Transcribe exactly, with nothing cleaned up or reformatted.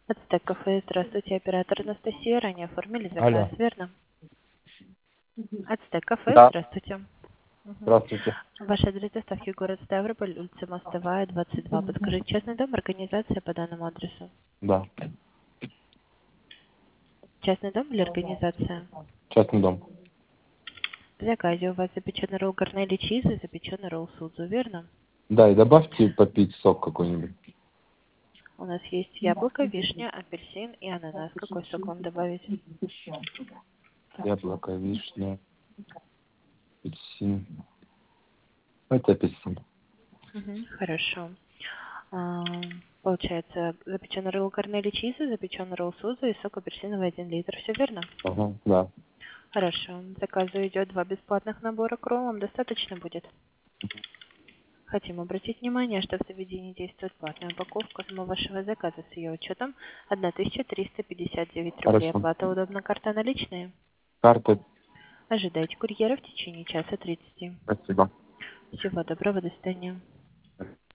Ацтек кафе. Здравствуйте, оператор Анастасия. Ранее оформили заказ, Алло. верно? Ацтек кафе. Да, Здравствуйте. Мгм. здравствуйте. Ваш адрес доставки город Ставрополь, улица Мостовая, двадцать два. Подскажите, частный дом, организация по данному адресу? Да, Частный дом или организация? частный дом. В заказе у вас запеченный ролл Корнели Чиз и запеченный ролл Судзу, верно? Да, и добавьте попить сок какой-нибудь. У нас есть яблоко, вишня, апельсин и ананас. Какой сок вам добавить? Яблоко, вишня, апельсин. Это апельсин. Мгм, хорошо. А, Получается, запеченный ролл Корнели Чиз, запеченный ролл Судзу и сок апельсиновый один литр. Все верно? Ага, да. Хорошо. Заказу идет два бесплатных набора к роллам. Достаточно будет? Хотим обратить внимание, что в заведении действует платная упаковка. Сумма вашего заказа с ее учетом тысяча триста пятьдесят девять рублей. Хорошо. Оплата удобна, карта наличные. Карта. Ожидайте курьера в течение часа тридцати. Спасибо. Всего доброго, до свидания.